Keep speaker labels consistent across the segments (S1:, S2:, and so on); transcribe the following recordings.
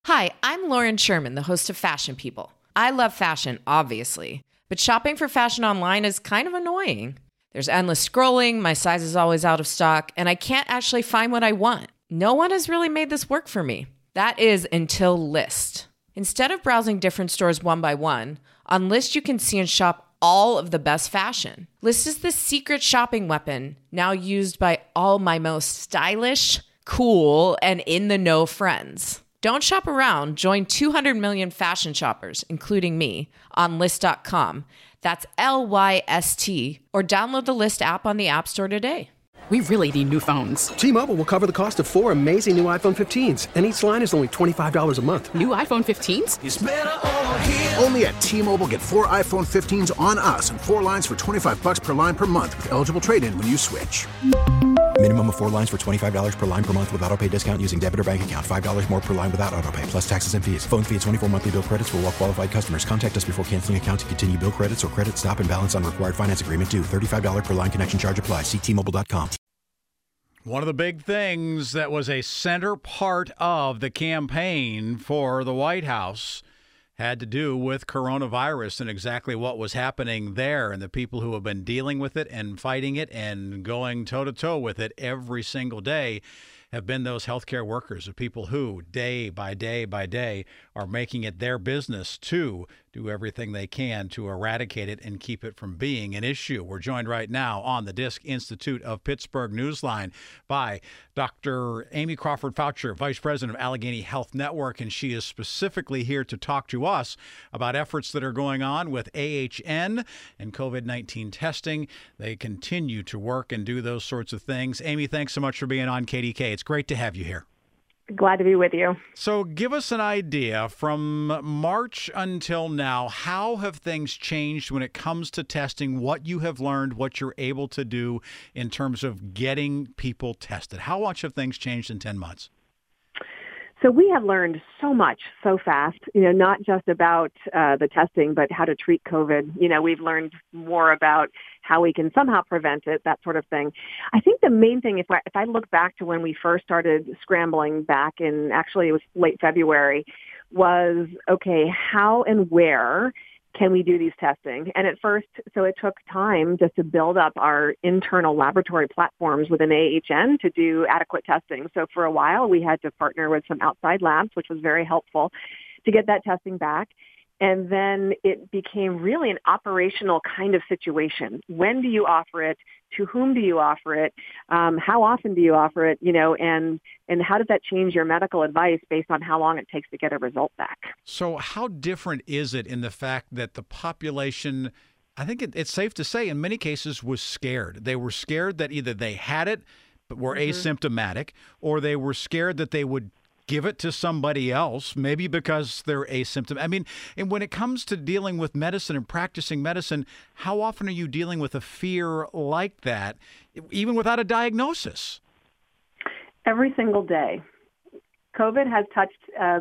S1: Hi, I'm Lauren Sherman, the host of Fashion People. I love fashion, obviously, but shopping for fashion online is kind of annoying. There's endless scrolling, my size is always out of stock, and I can't actually find what I want. No one has really made this work for me. That is until Lyst. Instead of browsing different stores one by one, on Lyst you can see and shop all of the best fashion. Lyst is the secret shopping weapon, now used by all my most stylish, cool, and in-the-know friends. Don't shop around. Join 200 million fashion shoppers, including me, on Lyst.com. That's Lyst, or download the Lyst app on the App Store today.
S2: We really need new phones.
S3: T-Mobile will cover the cost of 4 amazing new iPhone 15s, and each line is only $25 a month.
S2: New iPhone 15s?
S4: It's better over here. Only at T-Mobile, get 4 iPhone 15s on us and 4 lines for $25 per line per month with eligible trade-in when you switch.
S5: Minimum of 4 lines for $25 per line per month with autopay discount using debit or bank account. $5 more per line without autopay, plus taxes and fees. Phone fee at 24 monthly bill credits for well-qualified customers. Contact us before canceling account to continue bill credits or credit stop and balance on required finance agreement due. $35 per line connection charge applies. See T-Mobile.com.
S6: One of the big things that was a center part of the campaign for the White House had to do with coronavirus and exactly what was happening there, and the people who have been dealing with it and fighting it and going toe-to-toe with it every single day have been those healthcare workers, the people who day by day by day are making it their business to do everything they can to eradicate it and keep it from being an issue. We're joined right now on the Disc Institute of Pittsburgh Newsline by Dr. Amy Crawford Foucher, Vice President of Allegheny Health Network, and she is specifically here to talk to us about efforts that are going on with AHN and COVID-19 testing. They continue to work and do those sorts of things. Amy, thanks so much for being on KDK. It's great to have you here.
S7: Glad to be with you.
S6: So give us an idea from March until now, how have things changed when it comes to testing, what you have learned, what you're able to do in terms of getting people tested? How much have things changed in 10 months?
S7: So we have learned so much so fast, not just about the testing, but how to treat COVID. We've learned more about how we can somehow prevent it, that sort of thing. I think the main thing, if I look back to when we first started scrambling back in, actually it was late February, was, okay, how and where can we do these testing? And at first, so it took time just to build up our internal laboratory platforms within AHN to do adequate testing. So for a while, we had to partner with some outside labs, which was very helpful to get that testing back. And then it became really an operational kind of situation. When do you offer it? To whom do you offer it? How often do you offer it? And how does that change your medical advice based on how long it takes to get a result back?
S6: So how different is it in the fact that the population, I think it's safe to say in many cases, was scared. They were scared that either they had it but were asymptomatic, or they were scared that they would give it to somebody else, maybe because they're asymptomatic. I mean, and when it comes to dealing with medicine and practicing medicine, how often are you dealing with a fear like that, even without a diagnosis?
S7: Every single day. COVID has touched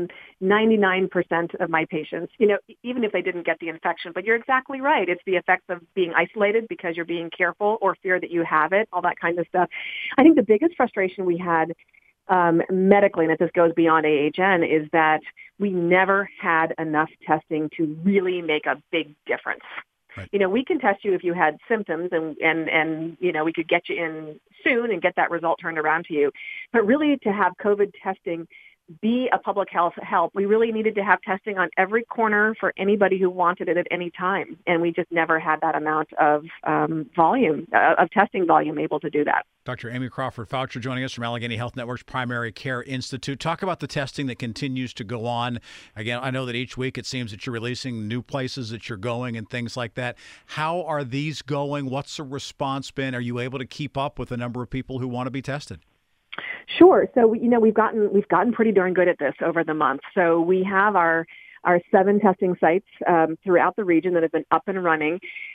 S7: 99% of my patients, even if they didn't get the infection. But you're exactly right. It's the effects of being isolated because you're being careful or fear that you have it, all that kind of stuff. I think the biggest frustration we had medically, and that this goes beyond AHN, is that we never had enough testing to really make a big difference. Right. We can test you if you had symptoms and we could get you in soon and get that result turned around to you. But really to have COVID testing be a public health help, we really needed to have testing on every corner for anybody who wanted it at any time. And we just never had that amount of volume, of testing volume able to do that.
S6: Dr. Amy Crawford Foucher joining us from Allegheny Health Network's Primary Care Institute. Talk about the testing that continues to go on. Again, I know that each week it seems that you're releasing new places that you're going and things like that. How are these going? What's the response been? Are you able to keep up with the number of people who want to be tested?
S7: Sure. So, we've gotten pretty darn good at this over the month. So we have our 7 testing sites throughout the region that have been up and running.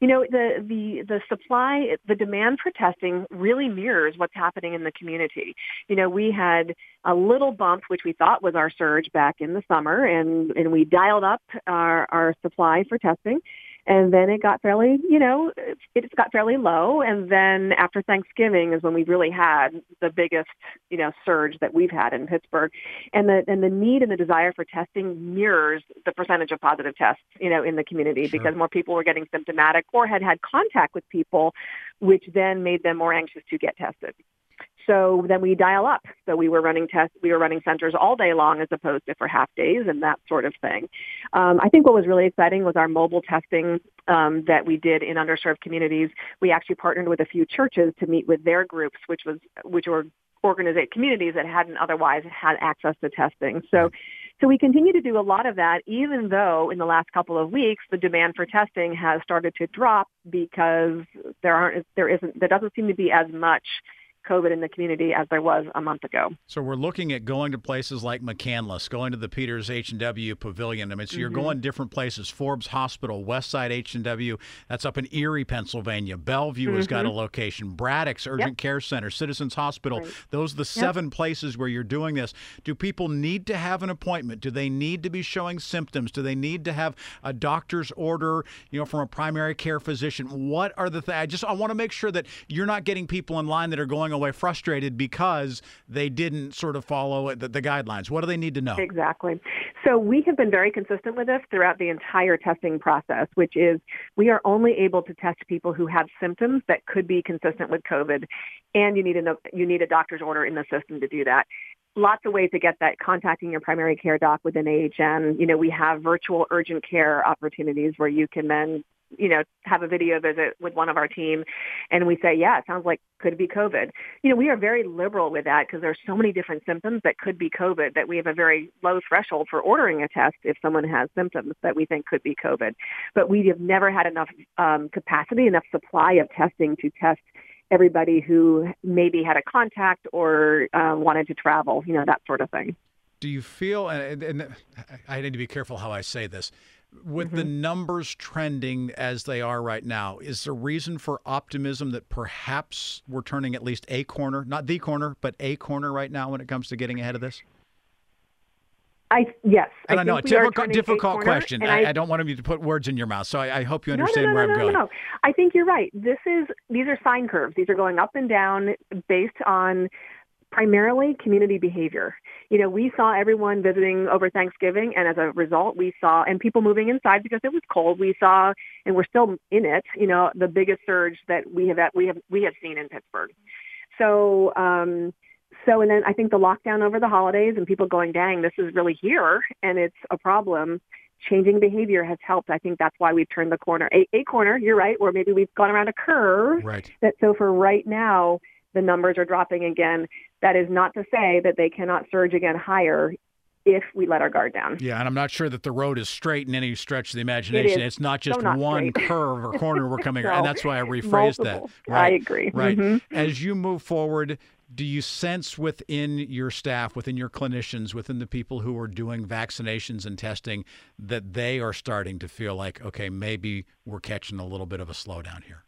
S7: The supply, the demand for testing really mirrors what's happening in the community. We had a little bump, which we thought was our surge back in the summer, and we dialed up our supply for testing. And then it got fairly, it got fairly low. And then after Thanksgiving is when we really had the biggest, surge that we've had in Pittsburgh. And the need and the desire for testing mirrors the percentage of positive tests, in the community, because more people were getting symptomatic or had contact with people, which then made them more anxious to get tested. So then we dial up. So we were running centers all day long as opposed to for half days and that sort of thing. I think what was really exciting was our mobile testing that we did in underserved communities. We actually partnered with a few churches to meet with their groups, which were organized communities that hadn't otherwise had access to testing. So we continue to do a lot of that, even though in the last couple of weeks the demand for testing has started to drop because there doesn't seem to be as much COVID in the community as there was a month ago.
S6: So we're looking at going to places like McCandless, going to the Peters H&W Pavilion. I mean, so you're going different places. Forbes Hospital, Westside H&W, that's up in Erie, Pennsylvania. Bellevue has got a location. Braddock's Urgent Care Center, Citizens Hospital. Right. Those are the 7 places where you're doing this. Do people need to have an appointment? Do they need to be showing symptoms? Do they need to have a doctor's order, from a primary care physician? What are the things? I want to make sure that you're not getting people in line that are going away frustrated because they didn't sort of follow the guidelines. What do they need to know?
S7: Exactly. So we have been very consistent with this throughout the entire testing process, which is we are only able to test people who have symptoms that could be consistent with COVID, and you need a doctor's order in the system to do that. Lots of ways to get that, contacting your primary care doc within AHN. We have virtual urgent care opportunities where you can then have a video visit with one of our team, and we say, it sounds like could be COVID. We are very liberal with that because there's so many different symptoms that could be COVID that we have a very low threshold for ordering a test if someone has symptoms that we think could be COVID. But we have never had enough capacity, enough supply of testing to test everybody who maybe had a contact or wanted to travel, that sort of thing.
S6: Do you feel, and I need to be careful how I say this, with the numbers trending as they are right now, is there reason for optimism that perhaps we're turning at least a corner, not the corner, but a corner right now when it comes to getting ahead of this?
S7: Yes.
S6: And I know, a difficult question. I don't want you to put words in your mouth, so I hope you understand where I'm going.
S7: No. I think you're right. These are sine curves. These are going up and down based on primarily community behavior. We saw everyone visiting over Thanksgiving, and as a result, we saw, and people moving inside because it was cold. We saw, and we're still in it, the biggest surge that we have seen in Pittsburgh. So, and then I think the lockdown over the holidays and people going, dang, this is really here, and it's a problem. Changing behavior has helped. I think that's why we've turned the corner. A corner, you're right, or maybe we've gone around a curve.
S6: Right.
S7: So for right now, the numbers are dropping again. That is not to say that they cannot surge again higher if we let our guard down.
S6: Yeah, and I'm not sure that the road is straight in any stretch of the imagination. It's not just one curve or corner we're coming around. And that's why I rephrased that. Right.
S7: I agree.
S6: Right. As you move forward, do you sense within your staff, within your clinicians, within the people who are doing vaccinations and testing, that they are starting to feel like, okay, maybe we're catching a little bit of a slowdown here?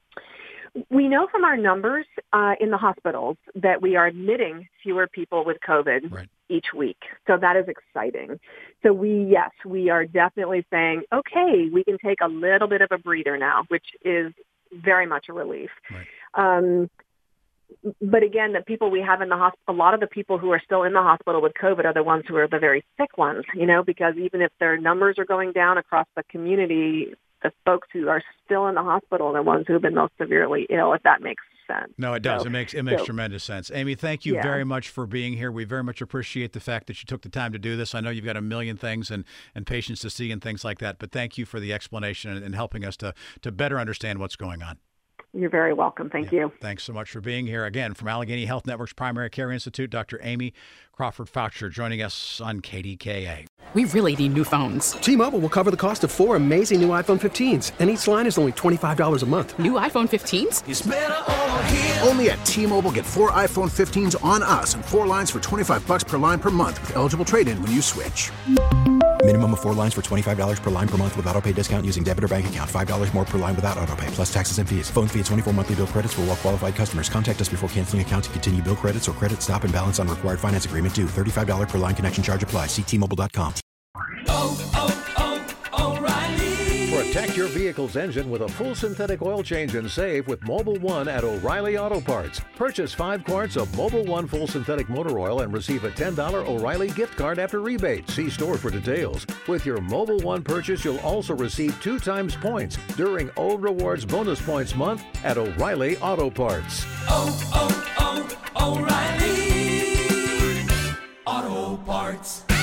S7: We know from our numbers in the hospitals that we are admitting fewer people with COVID each week. So that is exciting. So we are definitely saying, okay, we can take a little bit of a breather now, which is very much a relief. Right. But again, the people we have in the hospital, a lot of the people who are still in the hospital with COVID are the ones who are the very sick ones, because even if their numbers are going down across the community, the folks who are still in the hospital are the ones who have been most severely ill, if that makes sense.
S6: No, it does. So, it makes tremendous sense. Amy, thank you very much for being here. We very much appreciate the fact that you took the time to do this. I know you've got a million things and patients to see and things like that, but thank you for the explanation and helping us to better understand what's going on.
S7: You're very welcome. Thank you.
S6: Thanks so much for being here. Again, from Allegheny Health Network's Primary Care Institute, Dr. Amy Crawford-Foucher joining us on KDKA.
S2: We really need new phones.
S3: T-Mobile will cover the cost of 4 amazing new iPhone 15s, and each line is only $25 a month.
S2: New iPhone 15s?
S4: It's better over here. Only at T-Mobile, get 4 iPhone 15s on us and 4 lines for $25 per line per month with eligible trade-in when you switch.
S5: Minimum of 4 lines for $25 per line per month with autopay discount using debit or bank account. $5 more per line without autopay, plus taxes and fees. Phone fee at 24 monthly bill credits for well-qualified customers. Contact us before canceling account to continue bill credits or credit stop and balance on required finance agreement due. $35 per line connection charge applies. See T-Mobile.com.
S6: For a
S8: Protect your vehicle's engine with a full synthetic oil change and save with Mobil 1 at O'Reilly Auto Parts. Purchase 5 quarts of Mobil 1 full synthetic motor oil and receive a $10 O'Reilly gift card after rebate. See store for details. With your Mobil 1 purchase, you'll also receive 2 times points during O Rewards Bonus Points Month at O'Reilly Auto Parts.
S9: O'Reilly Auto Parts.